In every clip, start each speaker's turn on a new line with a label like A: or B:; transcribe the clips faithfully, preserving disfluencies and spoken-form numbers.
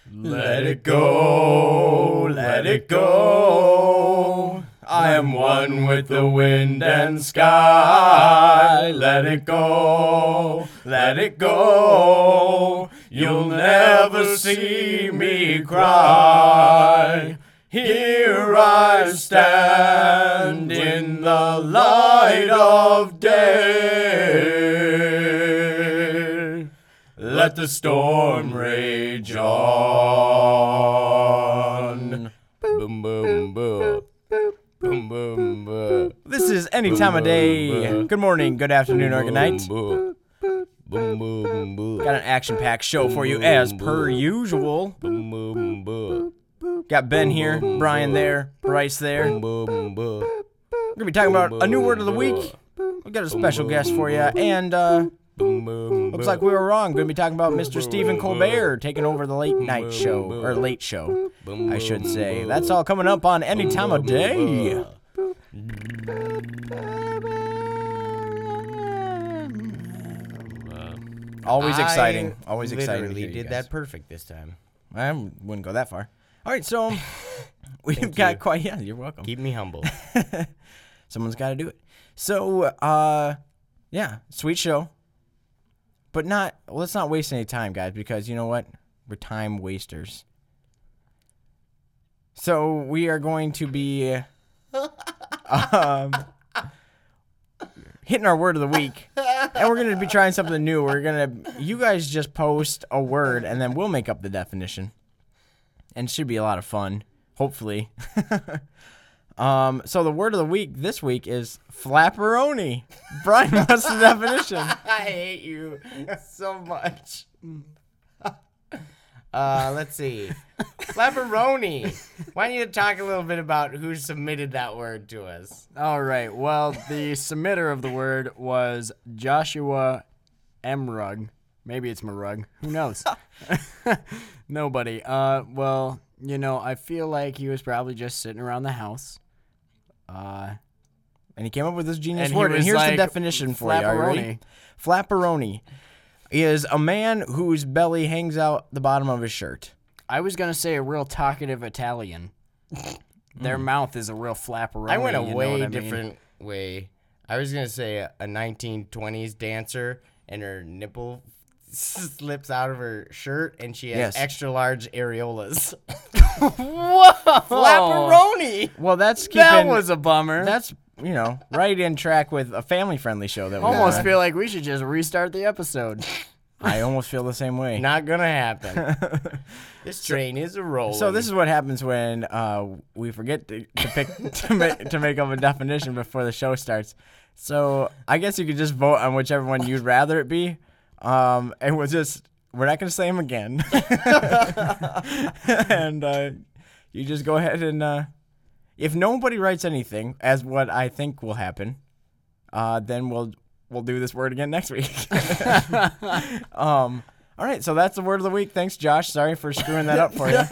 A: Let it go, let it go. I am one with the wind and sky. Let it go, let it go. You'll never see me cry. Here I stand in the light of day. Let the storm rage on. Boom, boom, boom. Boom, boom, boom.
B: This is any time of day. Good morning, good afternoon, or good night.
A: Boom, boom, boom, boom.
B: Got an action-packed show for you as per usual.
A: Boom, boom, boom.
B: Got Ben here, Brian there, Bryce there.
A: Boom, boom, boom.
B: We're gonna be talking about a new word of the week. We got a special guest for you, and uh,
A: Boom, boom,
B: looks like we were wrong. Gonna be talking about Mister Stephen Colbert taking over the late night show, or late show, I should say. That's all coming up on any time of day. Always exciting. Always exciting. to
A: Literally
B: hear you
A: did
B: guys.
A: that perfect this time.
B: I wouldn't go that far. All right, so we've
A: Thank
B: got
A: you.
B: quite. Yeah, you're welcome.
A: Keep me humble.
B: Someone's got to do it. So, uh, yeah, sweet show. But not, well, let's not waste any time, guys, because you know what? We're time wasters. So, we are going to be um, hitting our word of the week. And we're going to be trying something new. We're going to, you guys just post a word, and then we'll make up the definition. And it should be a lot of fun, hopefully. Um, so the word of the week this week is flapperoni. Brian, what's the definition?
A: I hate you so much. Uh, let's see. Flapperoni. Why don't you talk a little bit about who submitted that word to us?
C: All right. Well, the submitter of the word was Joshua Emrug. Maybe it's Marug. Who knows? Nobody. Uh, well, you know, I feel like he was probably just sitting around the house. Uh,
B: And he came up with this genius
C: And he
B: word. And
C: was
B: here's the
C: like,
B: definition for you. Are you ready? Flapperoni is a man whose belly hangs out the bottom of his shirt.
C: I was gonna say a real talkative Italian. Their mouth is a real flapperoni.
A: I went a
C: you know
A: way
C: what I mean?
A: different way. I was going to say a, a nineteen twenties dancer and her nipple slips out of her shirt and she has
B: Yes.
A: extra large areolas.
C: Whoa!
A: Flapperoni!
B: Well, that's keeping,
C: That was a bummer.
B: that's, you know, right in track with a family-friendly show that we
C: Almost
B: have.
C: feel like we should just restart the episode.
B: I almost feel the same way.
A: Not going to happen. This train is a rolling.
B: So this is what happens when uh, we forget to, to pick to, make, to make up a definition before the show starts. So I guess you could just vote on whichever one you'd rather it be, um, and we'll just we're not gonna say them again, and uh, you just go ahead and uh, if nobody writes anything, as what I think will happen, uh, then we'll we'll do this word again next week. um. All right, so that's the word of the week. Thanks, Josh. Sorry for screwing that up for you.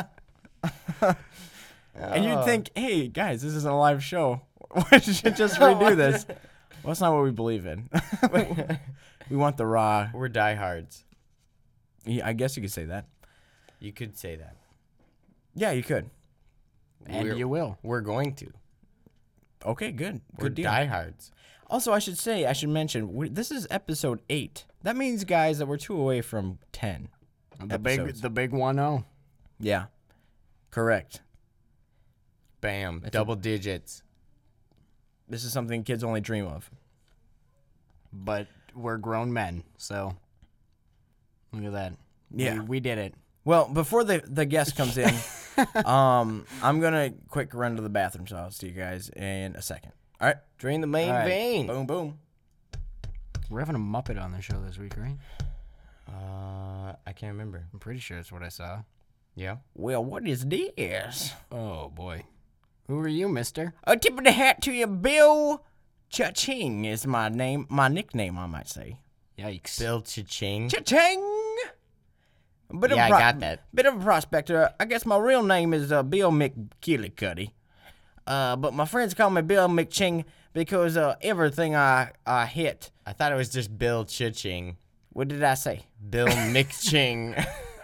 B: And you'd think, hey, guys, this isn't a live show. Why should you just redo this? Well, that's not what we believe in. We want the raw.
A: We're diehards.
B: Yeah, I guess you could say that.
A: You could say that.
B: Yeah, you could.
C: And
A: We're-
C: you will.
A: We're going to.
B: Okay, good.
A: We're
B: Good deal.
A: diehards.
B: Also, I should say, I should mention, we, this is episode eight. That means, guys, that we're two away from ten.
C: The big,
B: episodes.
C: the big one oh.
B: Yeah, correct.
A: Bam.
B: That's
A: Double digits.
B: This is something kids only dream of.
C: But we're grown men, so look at that.
B: Yeah.
C: we, we did it.
B: Well, before the, the guest comes in, um, I'm going to quick run to the bathroom, so I'll see you guys in a second. All right.
A: Drain the main
C: All right.
A: vein.
B: Boom, boom.
C: We're having a Muppet on the show this week, right?
A: Uh, I can't remember.
C: I'm pretty sure it's what I saw.
A: Yeah.
B: Well, what is this?
C: Oh boy, who are you, Mister?
B: A tip of the hat to you, Bill Cha-ching is my name, my nickname, I might say.
C: Yikes!
A: Bill Cha-ching.
B: Cha-ching! Bit
A: Yeah,
B: of a
A: I got that.
B: Bit of a prospector. I guess my real name is uh, Bill McGillicuddy. Uh, but my friends call me Bill McChing because uh, everything I, I hit.
A: I thought it was just Bill Cha-ching.
B: What did I say?
A: Bill McChing.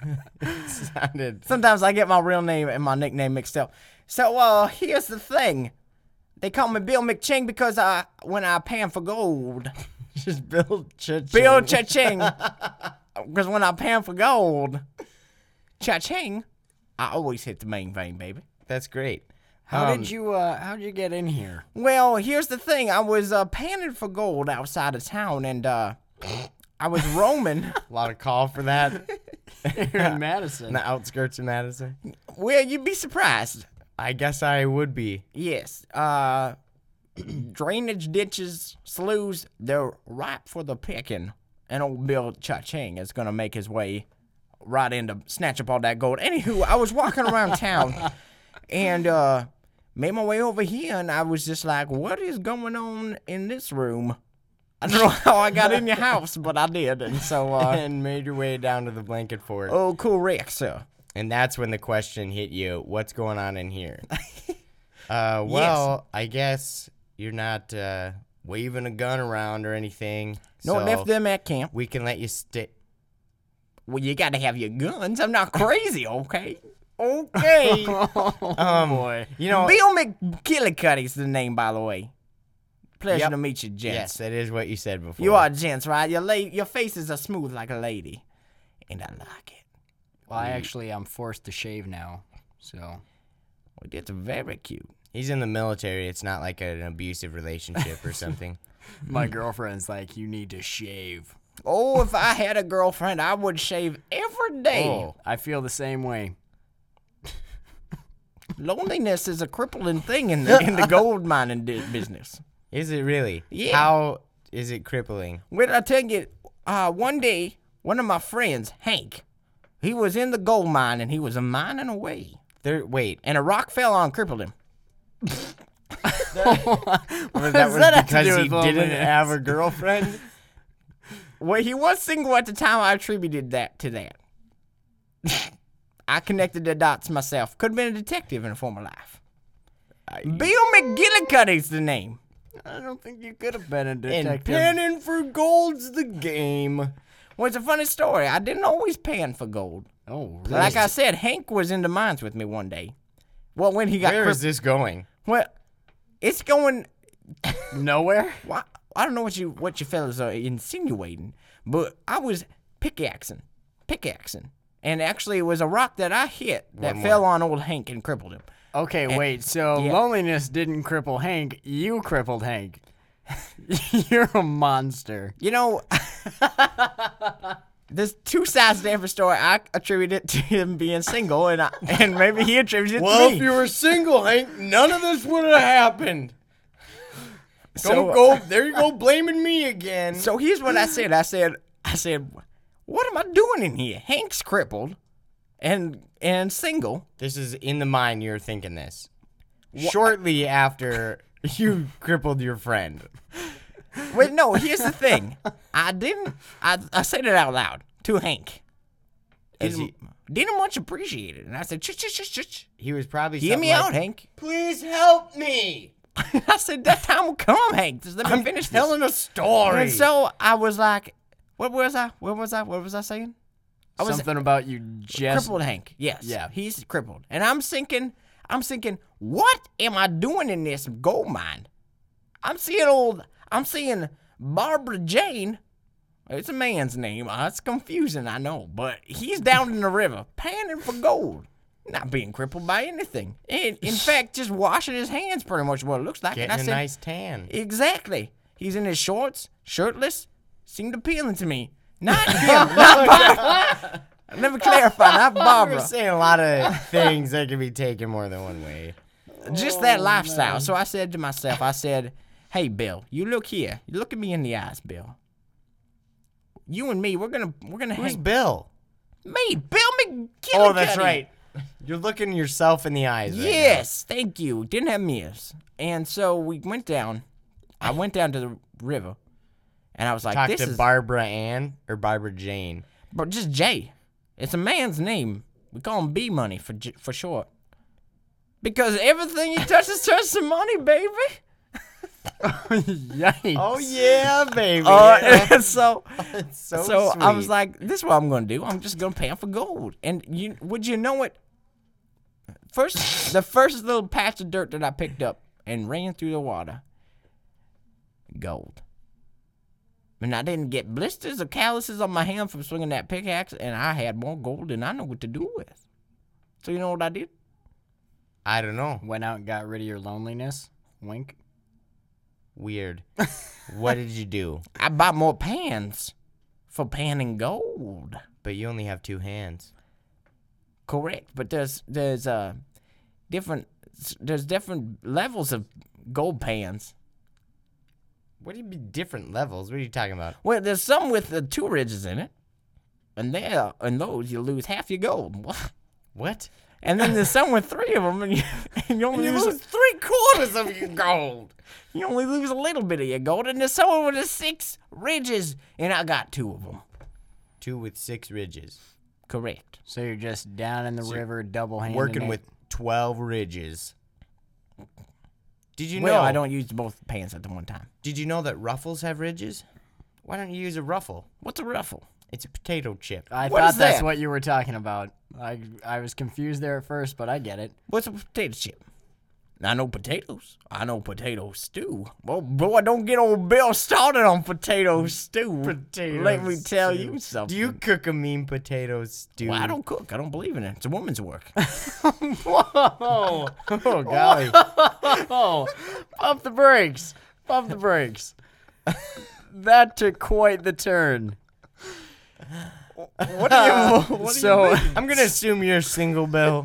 A: Sounded.
B: Sometimes I get my real name and my nickname mixed up. So, uh, here's the thing. They call me Bill McChing because I, when I pan for gold,
A: Just Bill Cha-ching.
B: Bill Cha-ching. Because when I pan for gold, Cha-ching, I always hit the main vein, baby.
A: That's great.
C: How
A: Um,
C: did you uh how'd you get in here?
B: Well, here's the thing. I was uh, panning for gold outside of town, and uh, I was roaming.
A: A lot of call for that
C: Here in Madison.
A: in the outskirts of Madison.
B: Well, you'd be surprised.
A: I guess I would be.
B: Yes. Uh, drainage ditches, sloughs, they're ripe for the picking. And old Bill Cha-ching is going to make his way right in to snatch up all that gold. Anywho, I was walking around town and uh, made my way over here, and I was just like, what is going on in this room? I don't know how I got in your house, but I did. And so, uh,
A: And made your way down to the blanket fort.
B: oh, correct, sir.
A: And that's when the question hit you, what's going on in here? uh, well, I guess you're not uh, waving a gun around or anything.
B: No,
A: so
B: left them at camp.
A: we can let you stay.
B: Well, you got to have your guns. I'm not crazy, okay? Okay.
C: Oh
A: Um,
C: boy.
A: You know,
B: Bill McGillicuddy's the name, by the way. Pleasure
A: Yep.
B: to meet you, gents.
A: yes, that is what you said before.
B: You are gents, right? Your la- your faces are smooth like a lady, and I like it.
C: Well, I actually I'm forced to shave now. So
B: Well, that's very cute.
A: He's in the military. It's not like an abusive relationship or something.
C: my girlfriend's like, you need to shave.
B: Oh, if I had a girlfriend, I would shave every day.
A: Oh.
C: I feel the same way.
B: Loneliness is a crippling thing in the in the gold mining di- business.
A: Is it really?
B: Yeah.
A: How is it crippling?
B: Well, I tell you, uh, one day, one of my friends, Hank, he was in the gold mine and he was a mining away,
A: There. Wait.
B: and a rock fell on and crippled him.
A: That was
C: that have to
A: because
C: do
A: he
C: with
A: didn't
C: loneliness?
A: have a girlfriend.
B: Well, he was single at the time. I attributed that to that. I connected the dots myself. Could have been a detective in a former life. Bill McGillicuddy's the name.
C: I don't think you could have been a
A: And
C: detective.
A: panning for gold's the game.
B: Well, it's a funny story. I didn't always pan for gold.
C: Oh, really?
B: Like I said, Hank was in the mines with me one day. Well, when he got
A: Where is
B: crippled.
A: this going?
B: Well, it's going.
C: Nowhere?
B: Well, I don't know what you what you fellas are insinuating, but I was pickaxing, pickaxing, and actually it was a rock that I hit that
A: One
B: fell on old Hank and crippled him.
C: Okay, wait. So
B: yeah.
C: loneliness didn't cripple Hank. You crippled Hank. You're a monster.
B: You know, there's two sides to every story. I attribute it to him being single, and I, and maybe he attributes it
A: Well,
B: to
A: if
B: me.
A: you were single, Hank, none of this would have happened.
B: So-
A: Don't go. There you go, blaming me again.
B: So here's what I said. I said, I said, what am I doing in here? Hank's crippled, and and single.
A: This is in the mind. You're thinking this shortly after you crippled your friend.
B: Wait, no. Here's the thing. I didn't. I I said it out loud to Hank.
A: Is
B: Didn't, didn't much appreciate it, and I said, ch ch ch ch ch.
A: He was probably.
B: Hear me
A: something
B: out,
A: like,
B: Hank.
A: Please help me.
B: I said that time will come, Hank. Just let me
A: I'm
B: finish this.
A: telling a story.
B: And so I was like, what was I? What was I? What was I saying? I was
C: Something about you just.
B: crippled Hank. Yes.
C: Yeah.
B: He's crippled. And I'm thinking, I'm thinking, what am I doing in this gold mine? I'm seeing old, I'm seeing Barbara Jane. It's a man's name. Uh, it's confusing, I know. But he's down in the river panning for gold. Not being crippled by anything. And in fact, just washing his hands pretty much what it looks like.
A: Getting
B: and I
A: a
B: said,
A: nice tan.
B: exactly. He's in his shorts, shirtless, seemed appealing to me. Not him, not Barbara. Let me clarify, not
A: We're
B: Barbara.
A: saying a lot of things that can be taken more than one way.
B: Just that lifestyle. So I said to myself, I said, hey, Bill, you look here. You look at me in the eyes, Bill. You and me, we're gonna we're gonna
A: Who's
B: hang.
A: Bill?
B: Me, Bill McGillicuddy.
A: Oh, that's right. You're looking yourself in the eyes. Right
B: Yes, thank you. Didn't have mirrors. And so we went down. I went down to the river, and I was like,
A: now. Talk
B: this
A: to
B: is
A: Barbara Ann or Barbara Jane.
B: but just Jay. It's a man's name. We call him B Money for J- for short. Because everything he touches turns to money, baby.
C: Yikes.
A: Oh yeah, baby.
B: Uh, so,
A: It's so
B: so I was
A: sweet.
B: like, this is what I'm gonna do. I'm just gonna pay him for gold. And you, would you know it? First, the first little patch of dirt that I picked up and ran through the water, gold. And I didn't get blisters or calluses on my hand from swinging that pickaxe, and I had more gold than I know what to do with. So you know what I did?
A: I don't know.
C: Went out and got rid of your loneliness. Wink.
A: Weird. What did you do?
B: I bought more pans for panning gold.
A: But you only have two hands.
B: Correct, but there's there's uh different there's different levels of gold pans.
A: What do you mean different levels? What are you talking about?
B: Well, there's some with uh, two ridges in it, and there in those you lose half your gold.
A: What?
B: And then there's some with three of them, and you, and you only
A: You
B: lose,
A: lose three quarters of your gold.
B: you only lose a little bit of your gold. And there's some with the six ridges, and I got two of them.
A: Two with six ridges.
B: Correct.
C: So you're just down in the
A: So
C: river, double handed.
A: Working with twelve ridges. Did you
B: well,
A: know?
B: I don't use both pans at the one time.
A: Did you know that ruffles have ridges? Why don't you use a ruffle?
B: What's a ruffle?
A: It's a potato chip.
C: I
B: What
C: thought
B: is
C: that's
B: that?
C: what you were talking about. I I was confused there at first, but I get it.
B: What's a potato chip? I know potatoes. I know potato stew. Well, boy, don't get old Bill started on potato stew.
A: Potato
B: Let me tell
A: stew.
B: you something.
A: Do you cook a mean potato stew?
B: Well, I don't cook. I don't believe in it. It's a woman's work.
C: Whoa!
A: Oh, golly.
C: Oh, pump the brakes! Pump the brakes! That took quite the turn.
A: What do you, what do
C: So-
A: you I'm going to assume you're single, Bill.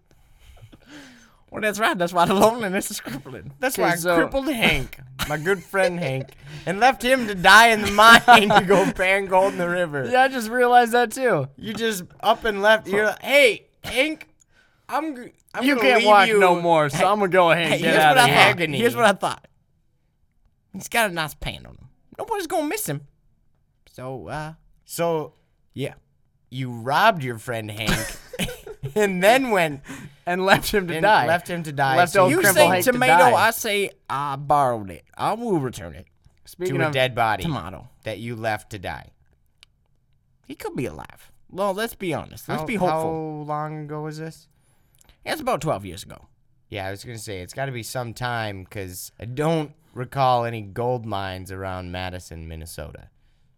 B: Well, that's right. That's why the loneliness is crippling.
A: That's
C: Okay,
A: why I
C: so-
A: crippled Hank, my good friend Hank, and left him to die in the mine to go pan gold in the river.
C: Yeah, I just realized that too.
A: You just up and left. You're like, hey, Hank, I'm, g- I'm
C: you
A: gonna
C: can't
A: leave
C: walk
A: you.
C: no more, so
B: Hey,
C: I'm gonna go ahead and
B: Hey,
C: get
B: here's
C: out
B: what
C: of
B: I
C: here.
B: thought.
A: agony.
B: Here's what I thought. He's got a nice pan on him. Nobody's gonna miss him. So, uh,
A: So
B: yeah.
A: you robbed your friend Hank, and then went
C: And left him to
A: and
C: die.
A: left him to die.
C: Left
A: so
C: old
B: You
C: Crimple
B: say
C: Hank to
B: tomato,
C: die.
B: I say I borrowed it. I will return it.
C: Speaking
A: to a
C: of
A: dead body
B: Tomato.
A: that you left to die.
B: He could be alive. Well, let's be honest. Let's
A: how,
B: be hopeful.
A: How long ago was this?
B: It's about twelve years ago.
A: Yeah, I was gonna say it's got to be some time because I don't recall any gold mines around Madison, Minnesota.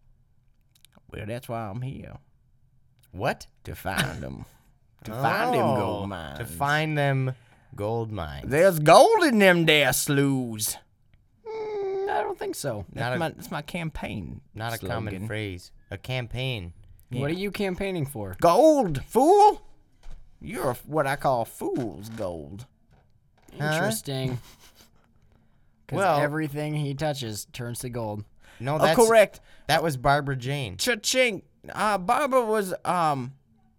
B: Well, that's why I'm here.
A: What?
B: To find them. to find them
A: Oh,
B: gold mines.
A: To find them gold mines.
B: There's gold in them there sloughs.
C: Mm, I don't think so.
A: Not
B: That's,
A: a-
B: my, that's my campaign
A: Not a common
B: slogan.
A: phrase. A campaign.
B: Yeah.
C: What are you campaigning for?
B: Gold, fool. You're a, what I call fool's gold.
A: Huh?
C: Interesting. Because
A: Well-
C: everything he touches turns to gold.
A: No,
B: Oh,
A: that's
B: correct.
A: That was Barbara Jane.
B: Cha-ching. Uh, Barbara was um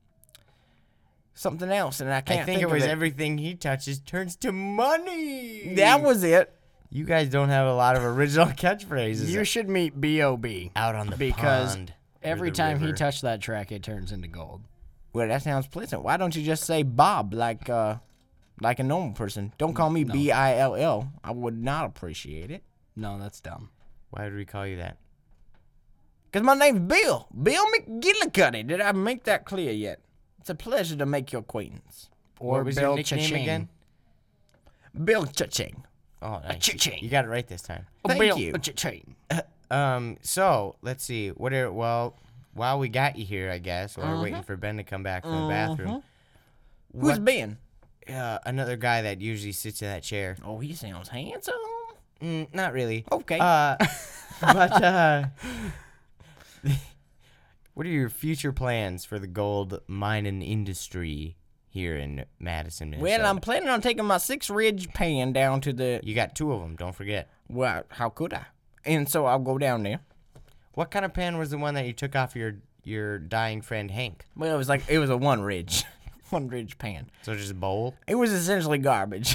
B: something else, and I
A: I
B: can't
A: think,
B: think
A: it was
B: of it.
A: everything he touches turns to money.
B: That was it.
A: You guys don't have a lot of original catchphrases.
C: You should meet B O B
A: out on the
C: because
A: pond. or
C: every
A: the
C: time he
A: river.
C: touched that track, it turns into gold.
B: Well, that sounds pleasant. Why don't you just say Bob like uh like a normal person? Don't call me
C: No.
B: B I L L. I would not appreciate it.
C: No, that's dumb.
A: Why would we call you that?
B: Cause my name's Bill. Bill McGillicuddy. Did I make that clear yet? It's a pleasure to make your acquaintance.
C: Or
A: what was
C: Bill
A: your nickname
C: Cha-ching.
A: again?
B: Bill Cha-ching.
A: Oh, nice.
C: cha-ching.
A: You got it right this time.
B: Thank
C: Bill
B: you.
C: Cha-ching.
A: Um, so let's see. What are well, while we got you here, I guess, while we're
B: Uh-huh.
A: waiting for Ben to come back from the bathroom.
B: Who's
A: what-
B: Ben?
A: Uh, another guy that usually sits in that chair.
B: Oh, he sounds handsome.
A: Mm, not really.
B: Okay.
A: Uh, but uh, what are your future plans for the gold mining industry here in Madison, Minnesota?
B: Well, I'm planning on taking my six ridge pan down to the.
A: You got two of them. Don't forget.
B: Well, how could I? And so I'll go down there.
A: What kind of pan was the one that you took off your your dying friend Hank?
B: Well, it was like it was a one ridge, one ridge pan.
A: So just a bowl.
B: It was essentially garbage,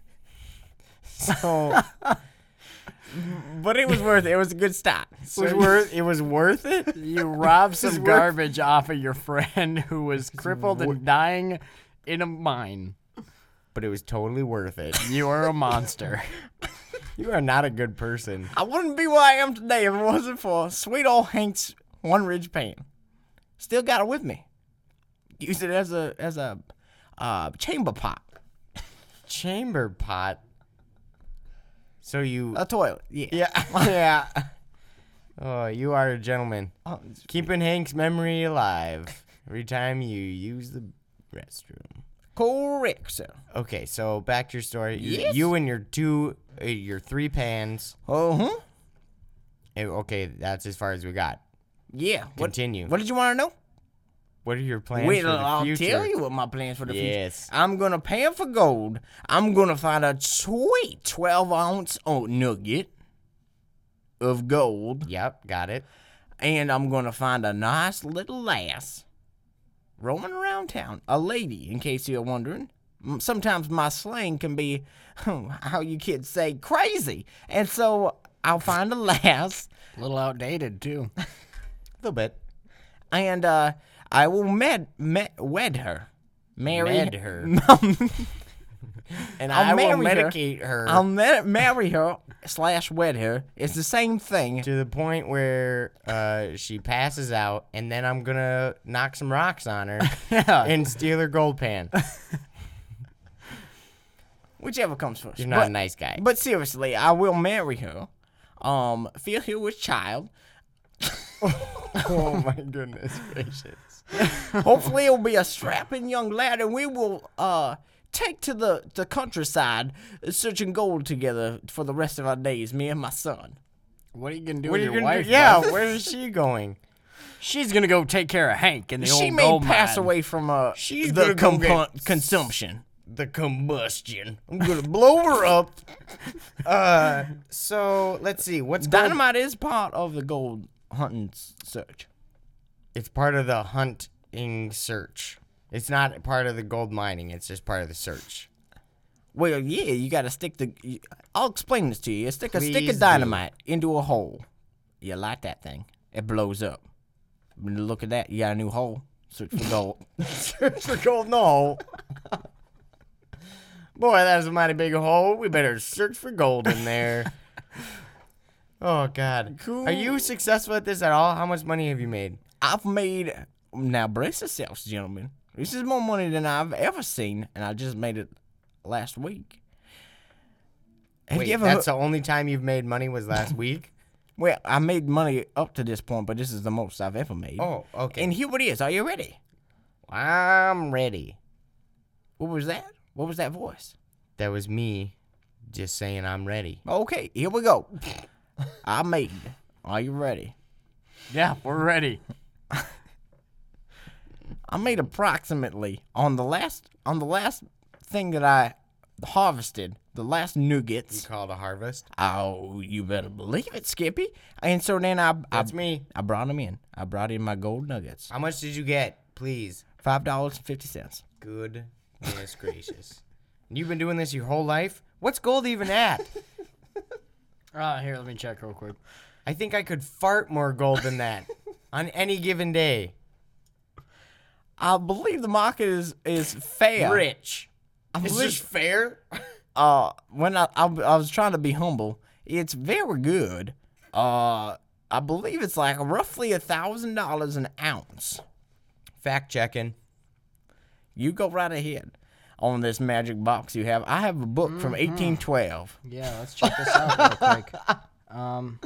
A: So
B: but it was worth it. It was a good start.
A: it was worth it was worth it.
C: You robbed some
A: worth-
C: garbage off of your friend who was crippled and dying in a mine.
A: But it was totally worth it.
C: You are a monster.
A: You are not a good person.
B: I wouldn't be where I am today if it wasn't for sweet old Hank's One Ridge Pan. Still got it with me. Use it as a as a uh, chamber pot.
A: Chamber pot. So you.
B: A toilet. Yeah.
A: Yeah. Yeah. Oh, you are a gentleman.
B: Oh,
A: Keeping Hank's memory alive every time you use the restroom.
B: correct, sir.
A: Okay, so back to your story. You-
B: Yes.
A: You and your two, uh, your three pans.
B: Uh-huh.
A: Eh, Okay, that's as far as we got.
B: Yeah. What,
A: Continue.
B: what did you want to know?
A: What are your plans
B: Wait,
A: for the
B: I'll
A: future?
B: tell you what my plans for the future.
A: Yes.
B: I'm gonna pan for gold. I'm gonna find a sweet twelve ounce oat nugget of gold,
A: Yep, got it.
B: and I'm gonna find a nice little lass roaming around town, a lady, in case you're wondering. M- Sometimes my slang can be, how you kids say, crazy, and so I'll find a lass,
C: A little outdated too.
A: A little bit.
B: and uh, I will med, med, wed her, marry
A: Med her.
B: and
A: I
B: I'll
A: will
B: marry her.
A: medicate her,
B: I'll ma- marry her slash wed her. It's the same thing.
A: to the point where uh, she passes out, and then I'm gonna knock some rocks on her
C: Yeah.
A: and steal her gold pan.
B: Whichever comes first.
A: You're not
B: but,
A: a nice guy.
B: But seriously, I will marry her. Um, feel here with child.
A: Oh my goodness gracious!
B: Hopefully, it'll be a strapping young lad, and we will uh take to the the countryside, uh, searching gold together for the rest of our days. Me and my son.
C: What are you gonna do
A: What are
C: with
A: you
C: your
A: gonna
C: wife?
A: do? Yeah,
C: bud?
A: where is she going?
C: She's gonna go take care of Hank in the
B: She
C: old
B: may
C: gold
B: pass
C: mine.
B: away from uh
A: She's
B: the
A: gonna go
B: compu-
A: get-
B: consumption.
A: The combustion. I'm gonna blow her up. Uh, so let's see. What's gold?
B: Dynamite is part of the gold hunting s- search.
A: It's part of the hunting search. It's not part of the gold mining. It's just part of the search.
B: Well, yeah, you got to stick the. you- I'll explain this to you. You stick a stick
A: Please
B: of
A: do.
B: dynamite into a hole. You light that thing, it blows up. Look at that. You got a new hole. Search for gold.
A: Search for gold in the hole. Boy, that's a mighty big hole. We better search for gold in there. Oh God.
B: Cool.
A: Are you successful at this at all? How much money have you made?
B: I've made. Now brace yourselves, gentlemen. This is more money than I've ever seen, and I just made it last week. Have
A: Wait,
B: you ever?
A: that's the only time you've made money was last week?
B: Well, I made money up to this point, but this is the most I've ever made.
A: Oh, okay.
B: And here it is. Are you ready?
A: I'm ready.
B: What was that? What was that voice?
A: That was me just saying I'm ready.
B: Okay, here we go. I made. Are you ready?
C: Yeah, we're ready.
B: I made approximately on the last on the last thing that I harvested, the last
A: You
B: nuggets.
A: call it a harvest?
B: Oh, you better believe it, Skippy. And so then I I,
A: That's me.
B: I brought them in. I brought in my gold nuggets.
A: How much did you get? Please.
B: Five dollars and fifty cents.
A: Goodness gracious. You've been doing this your whole life? What's gold even at?
C: Uh, here, let me check real quick.
A: I think I could fart more gold than that on any given day.
B: I believe the market is is fair.
A: Rich.
B: I
A: It's
B: believe,
A: just fair.
B: uh when I, I I was trying to be humble, it's very good. Uh, I believe it's like roughly a thousand dollars an ounce.
A: Fact checking.
B: You go right ahead on this magic box you have. I have a book from eighteen twelve.
C: Yeah, let's check this out real quick. Um,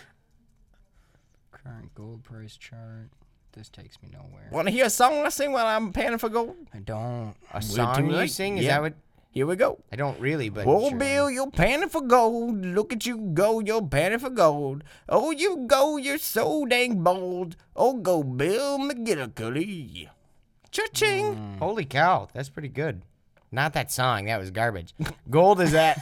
C: current gold price chart. This takes me nowhere.
B: Want to hear a song I sing while I'm panning for gold?
C: I don't.
A: A song you
B: late.
A: sing? Is
B: Yeah.
A: that what?
B: Here we go.
A: I don't really, but.
B: Oh,
A: sure.
B: Bill, you're panning for gold. Look at you go, you're panning for gold. Oh, you go, you're so dang bold. Oh, go, Bill McGillicuddy. Cha-ching.
A: Holy cow, that's pretty good. Not that song, that was garbage. Gold is at.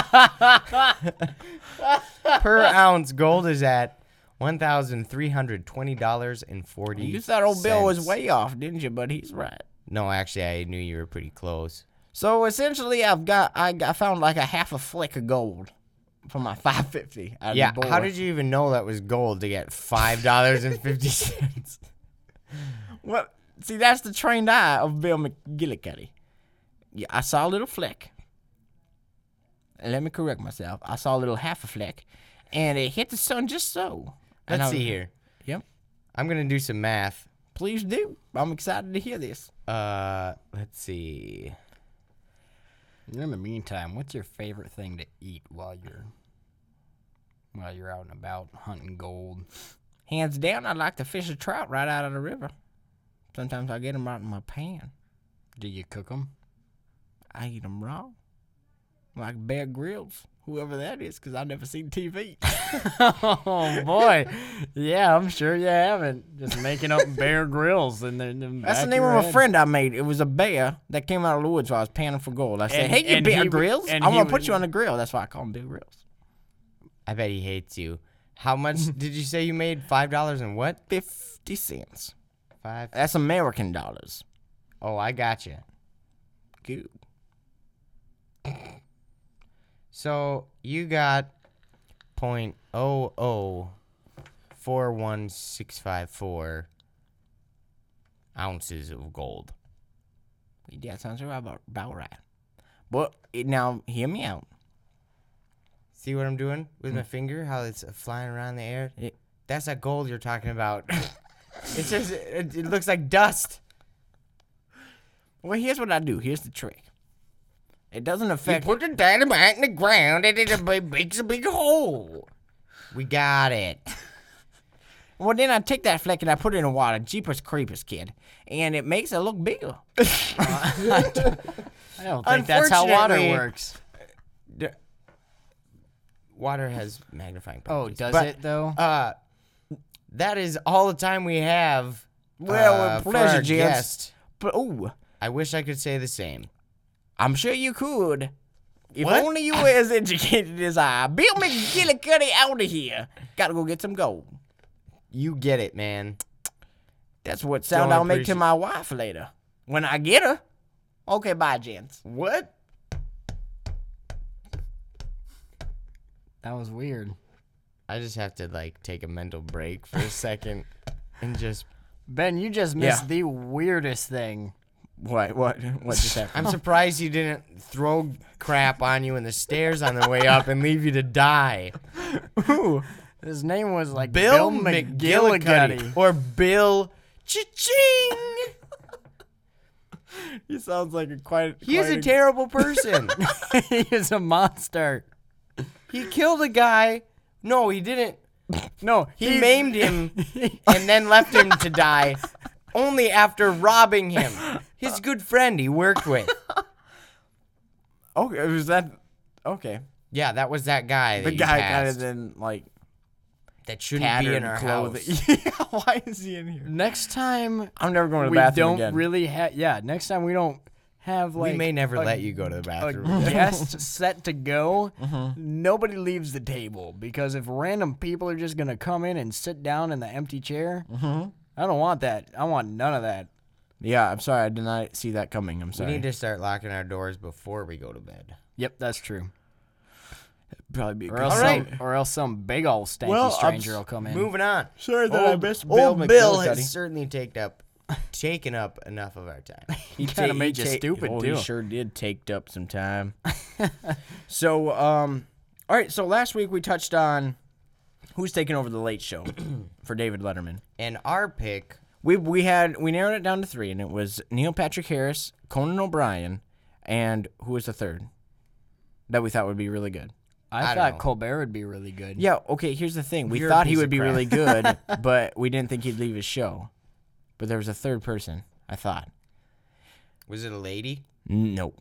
A: Per ounce, gold is at one thousand three hundred twenty dollars and forty cents.
B: You thought old Bill was way off, didn't you? But he's right.
A: No, actually, I knew you were pretty close.
B: So essentially, I've got I, got, I found like a half a flick of gold for my five fifty.
A: Yeah, how did you even know that was gold to get five dollars and fifty cents?
B: Well, see, that's the trained eye of Bill McGillicuddy. Yeah, I saw a little flick. let me correct myself. I saw a little half a fleck, and it hit the sun just so. And
A: Let's
B: I-
A: see here.
B: Yep.
A: I'm gonna do some math.
B: Please do. I'm excited to hear this.
A: Uh, let's see.
C: In the meantime, what's your favorite thing to eat while you're while you're out and about hunting gold?
B: Hands down, I like to fish a trout right out of the river. Sometimes I get them right in my pan.
C: Do you cook them?
B: I eat them raw. Like Bear Grylls, whoever that is, because I've never seen T V.
C: Oh boy, yeah, I'm sure you haven't. Just making up Bear Grylls and then
B: That's the name of a friend I made. It was a bear that came out of the woods while I was panning for gold. I said,
C: And-
B: hey, you
C: and
B: Bear
C: he-
B: Grylls,
C: and
B: I'm
C: he
B: going to put
C: was-
B: you on the grill. That's why I call him Bear Grylls.
A: I bet he hates you. How much did you say you made? Five dollars and what?
B: fifty cents.
A: Five.
B: That's American dollars.
A: Oh, I got you.
B: Good.
A: So you got point oh oh four one six five four ounces of gold.
B: Yeah, sounds about, about right. But it, now, hear me out.
A: See what I'm doing with my finger? How it's flying around the air?
B: It-
A: That's that gold you're talking about. It's just, it, it looks like dust.
B: Well, here's what I do. Here's the trick. It doesn't
A: You
B: affect...
A: put the dynamite in the ground and it b- makes a big hole. We got it.
B: Well, then I take that fleck and I put it in water. Jeepers creepers, kid. And it makes it look bigger.
C: I don't think that's how water
A: Unfortunately-
C: works.
A: D- Water has magnifying
C: Oh,
A: properties.
C: does
A: But,
C: it though?
A: Uh, that is all the time we have.
B: Well,
A: uh,
B: with
A: for
B: pleasure,
A: our
B: gents.
A: guest.
B: But, ooh,
A: I wish I could say the same.
B: I'm sure you could. If
A: What?
B: only you were as educated as I. Bill McGillicuddy out of here. Gotta go get some gold.
A: You get it, man.
B: That's what sound
A: Don't
B: I'll make to
A: appreciate-
B: my wife later. When I get her. Okay, bye, gents.
A: What?
C: That was weird.
A: I just have to like take a mental break for a second and just.
C: Ben, you just missed
B: Yeah.
C: the weirdest thing.
B: What? What? What just happened?
A: I'm surprised you didn't throw crap on you in the stairs on the way up and leave you to die.
B: Ooh.
C: His name was like
A: Bill,
C: Bill,
A: McGillicuddy.
C: McGillicuddy.
A: Or Bill Cha-ching.
B: He sounds like a quite.
A: He's a terrible person.
C: He is a monster.
A: He killed a guy. No, he didn't.
C: No,
A: He maimed him and then left him to die only after robbing him. His good friend he worked with.
B: Okay, was that? Okay.
A: Yeah, that was that guy. That
B: The
A: you
B: guy kind of
A: passed
B: then like
A: that shouldn't be in
B: tattered
A: our
B: clothing.
A: house.
B: Yeah, why is he in here?
C: Next time
B: I'm never going to the
C: we
B: bathroom
C: don't
B: again.
C: really have. Yeah, next time we don't have like.
A: we may never
C: a-
A: let you go to the
C: A
A: bathroom.
C: guest set to go,
B: Mm-hmm.
C: nobody leaves the table because if random people are just gonna come in and sit down in the empty chair,
B: Mm-hmm.
C: I don't want that. I want none of that.
B: Yeah, I'm sorry. I did not see that coming. I'm
A: We
B: sorry.
A: need to start locking our doors before we go to bed.
C: Yep, that's true.
B: probably be a
C: Or
B: good
C: else,
A: All
C: some,
A: right.
C: or else some big old stanky
A: Well, I'm
C: stranger
A: s-
C: will come in.
A: Moving on.
B: Sorry that
A: Old,
B: I missed
A: old
B: Bill
A: Bill
B: McGillicuddy.
A: has certainly taken up, taken up enough of our time.
B: He
C: kinda
B: ta-
C: made
B: he
C: you
B: ta-
C: stupid,
B: oh,
C: too.
B: He sure did take up some time. so, um, all right. So last week we touched on who's taking over the Late Show for David Letterman.
A: And our pick,
B: We we had we narrowed it down to three, and it was Neil Patrick Harris, Conan O'Brien, and who was the third that we thought would be really good.
C: I,
A: I don't
C: thought
A: know.
C: Colbert would be really good.
B: Yeah. Okay. Here's the thing: we
A: You're a
B: thought he
A: piece
B: would
A: of
B: be
A: crap.
B: really good, but we didn't think he'd leave his show. But there was a third person. I thought.
A: was it a lady?
B: Nope.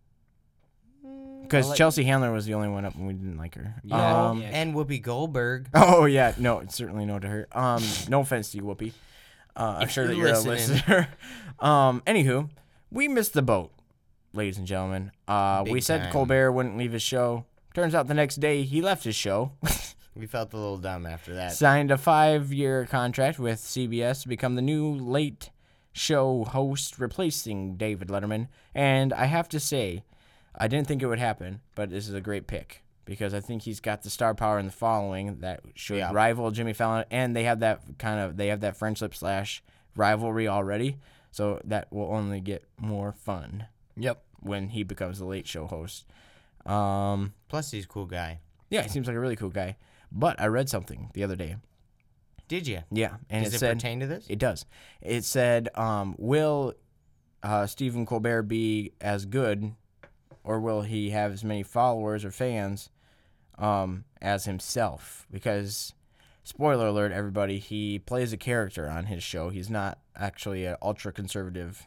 B: Because
C: I'll let-
B: Chelsea Handler was the only one up, and we didn't like her.
C: Yeah,
B: Um,
C: yeah.
A: And Whoopi Goldberg.
B: Oh yeah, no, it's certainly no to her. Um, no offense to you, Whoopi. Uh, I'm
A: If
B: sure that
A: you're
B: you're
A: listening.
B: a listener. um, anywho, we missed the boat, ladies and gentlemen. Uh, we
A: Big
B: said
A: time.
B: Colbert wouldn't leave his show. Turns out the next day he left his show,
A: We felt a little dumb after that.
B: signed a five-year contract with C B S to become the new late show host, replacing David Letterman. And I have to say, I didn't think it would happen, but this is a great pick because I think he's got the star power and the following that should
A: Yeah.
B: rival Jimmy Fallon, and they have that kind of they have that friendship slash rivalry already, so that will only get more fun
C: Yep.
B: when he becomes the late show host. Um,
A: Plus, he's a cool guy.
B: yeah, he seems like a really cool guy. But I read something the other day.
A: Did you?
B: Yeah, and
A: Does
B: it,
A: it,
B: said
A: pertain to this?
B: it does. It said, um, "Will uh, Stephen Colbert be as good, or will he have as many followers or fans um, as himself?" Because, spoiler alert, everybody, he plays a character on his show. He's not actually an ultra conservative.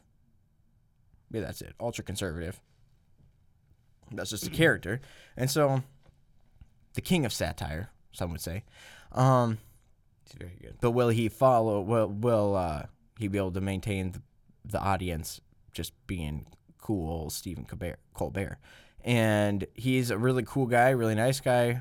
B: Yeah, that's it, ultra conservative. That's just a character, and so the king of satire, some would say. Um,
A: He's very good.
B: But will he follow? Will will uh, he be able to maintain the, the audience just being cool, Stephen Colbert, Colbert? And he's a really cool guy, really nice guy,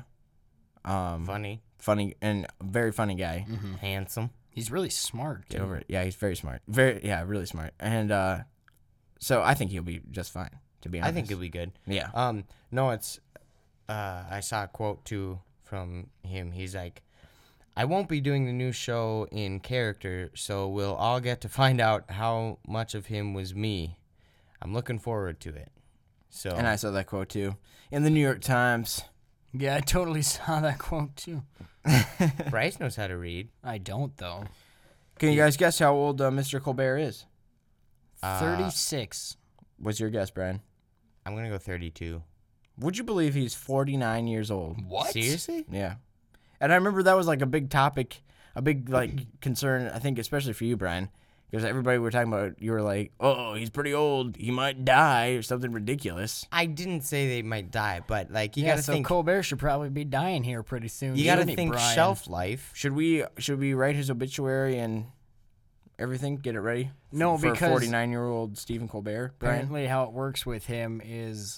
B: um,
A: Funny.
B: funny, and very funny guy.
C: Mm-hmm.
A: Handsome.
C: He's really smart.
B: Get
C: too.
B: over it. Yeah, he's very smart. Very yeah, really smart. And uh, so I think he'll be just fine. To be honest,
A: I think it'll be good.
B: yeah.
A: Um, no, it's. Uh, I saw a quote too from him. He's like, "I won't be doing the new show in character, so we'll all get to find out how much of him was me. I'm looking forward to it." So.
B: And I saw that quote too in the New York Times.
C: Yeah, I totally saw that quote too.
A: Bryce knows how to read.
C: I don't though.
B: Can you guys guess how old uh, Mister Colbert is?
A: Uh,
C: Thirty-six.
B: What's your guess, Brian?
A: I'm gonna go thirty-two.
B: Would you believe he's forty-nine years old?
C: What?
A: Seriously?
B: Yeah. And I remember that was like a big topic, a big like concern, I think especially for you, Brian, because everybody were talking about, you were like, "Oh, he's pretty old. He might die," or something ridiculous.
A: I didn't say they might die, but like you
C: yeah,
A: gotta
C: so
A: think.
C: Colbert should probably be dying here pretty soon.
A: You gotta
C: shouldn't he,
A: think
C: Brian?
A: shelf life.
B: Should we should we write his obituary and everything, get it ready?
C: No,
B: for
C: because
B: forty-nine-year-old Stephen Colbert, Brian?
C: Apparently, how it works with him is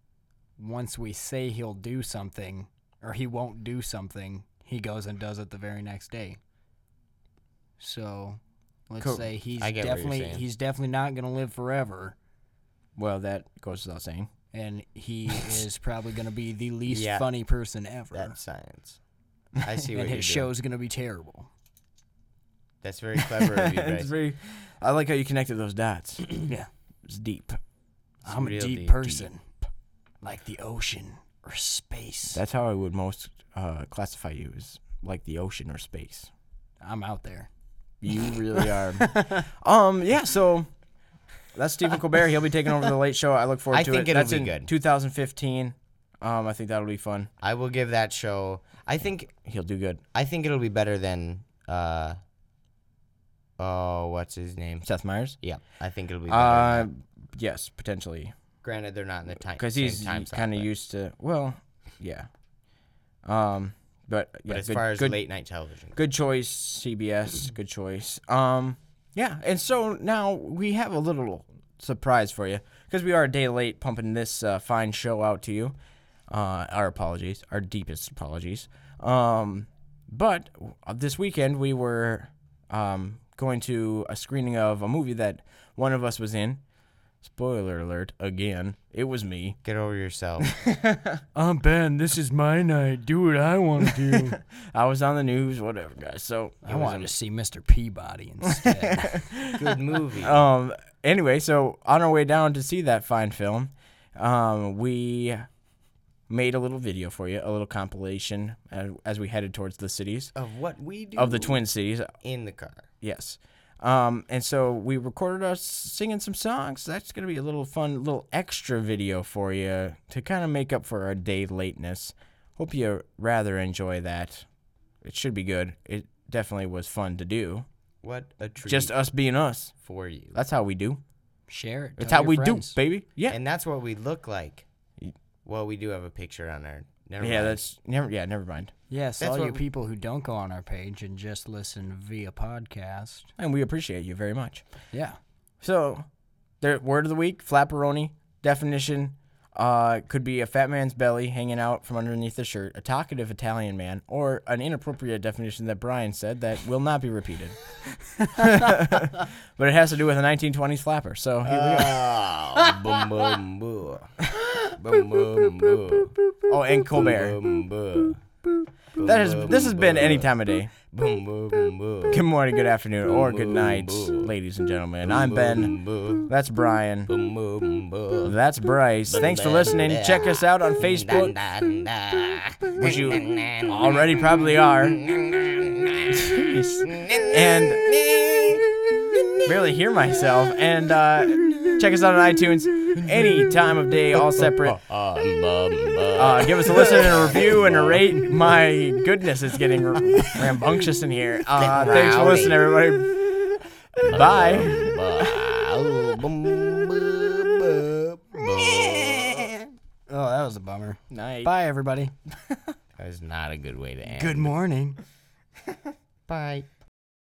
C: once we say he'll do something or he won't do something, he goes and does it the very next day. So, let's
B: Cool.
C: say he's
A: I get what you're
C: definitely
A: saying.
C: he's definitely not going to live forever,
B: Well, that goes without saying.
C: and he is probably going to be the least
A: Yeah.
C: funny person ever.
A: That's science. I see what
C: and
A: you're
C: his
A: doing.
C: show's going to be terrible.
A: That's very clever of you,
B: It's
A: Bryce.
B: very, I like how you connected those dots.
C: Yeah.
B: It's deep.
A: It's
C: I'm a
A: real
C: deep,
A: deep.
C: person, like the ocean or space.
B: That's how I would most uh, classify you, is like the ocean or space.
C: I'm out there.
B: You really are. um, yeah, so that's Stephen Colbert. He'll be taking over the Late Show. I look forward
A: I
B: to
A: think
B: it.
A: it'll
B: That's
A: be
B: in
A: good.
B: two thousand fifteen. Um, I think that'll be fun.
A: I will give that show. I think.
B: He'll do good.
A: I think it'll be better than. Uh, oh, what's his name?
B: Seth Meyers?
A: Yeah, I think it'll be better.
B: Uh,
A: than
B: yes, potentially.
A: that. Granted, they're not in the time
B: Because
A: same
B: he's
A: time slot,
B: kind of
A: but-
B: used to, well, yeah. Um, but yeah,
A: But as
B: good,
A: far as
B: good,
A: late night television,
B: good choice, C B S. Good choice. Um, yeah, and so now we have a little surprise for you because we are a day late pumping this uh, fine show out to you. Uh, our apologies, our deepest apologies. Um, but this weekend we were um going to a screening of a movie that one of us was in. Spoiler alert again. It was me.
A: get over yourself.
C: I'm Ben. This is my night. Do what I want to do.
B: I was on the news, whatever, guys. So
C: I wanted to see Mister Peabody instead.
A: Good movie.
B: Um. Anyway, so on our way down to see that fine film, um, we made a little video for you, a little compilation as, as we headed towards the cities
A: of what we do
B: of the Twin Cities.
A: in the car.
B: Yes. Um. And so we recorded us singing some songs. That's gonna be a little fun, little extra video for you to kind of make up for our day lateness. Hope you rather enjoy that. It should be good. It definitely was fun to do.
A: What a treat
B: Just us being us.
A: for you.
B: That's how we do.
C: Share it.
B: That's
C: Tell
B: how
C: your
B: we
C: friends.
B: do, baby. Yeah.
A: And that's what we look like.
B: Y-
A: Well, we do have a picture on our. Never
B: yeah,
A: mind.
B: that's never. Yeah, never mind.
C: Yes,
A: That's
C: all you
A: what we-
C: people who don't go on our page and just listen via podcast.
B: And we appreciate you very much.
C: Yeah.
B: So, the word of the week: flapperoni. Definition: uh, could be a fat man's belly hanging out from underneath the shirt, a talkative Italian man, or an inappropriate definition that Brian said that will not be repeated. But it has to do with a nineteen twenties flapper. So here we go.
A: Oh, boom, boom, boom. Boom, boom, boom.
B: Oh, and Colbert.
A: Boom, boom.
B: That is. This has been any time of day.
A: Boom, boom, boom, boom.
B: Good morning, good afternoon, or good night, ladies and gentlemen. I'm Ben. That's Brian.
A: Boom, boom, boom.
B: That's Bryce. Thanks for listening. Check us out on Facebook, which you already probably are. Jeez. And barely hear myself. And uh, check us out on iTunes any time of day, all separate. Uh, give us a listen and a review and a rate. My goodness, it's getting r- rambunctious in here. Uh, thanks for listening, everybody. Bye.
C: Oh, that was a bummer.
B: Night.
C: Bye, everybody.
A: That is not a good way to end.
C: Good morning.
A: Bye.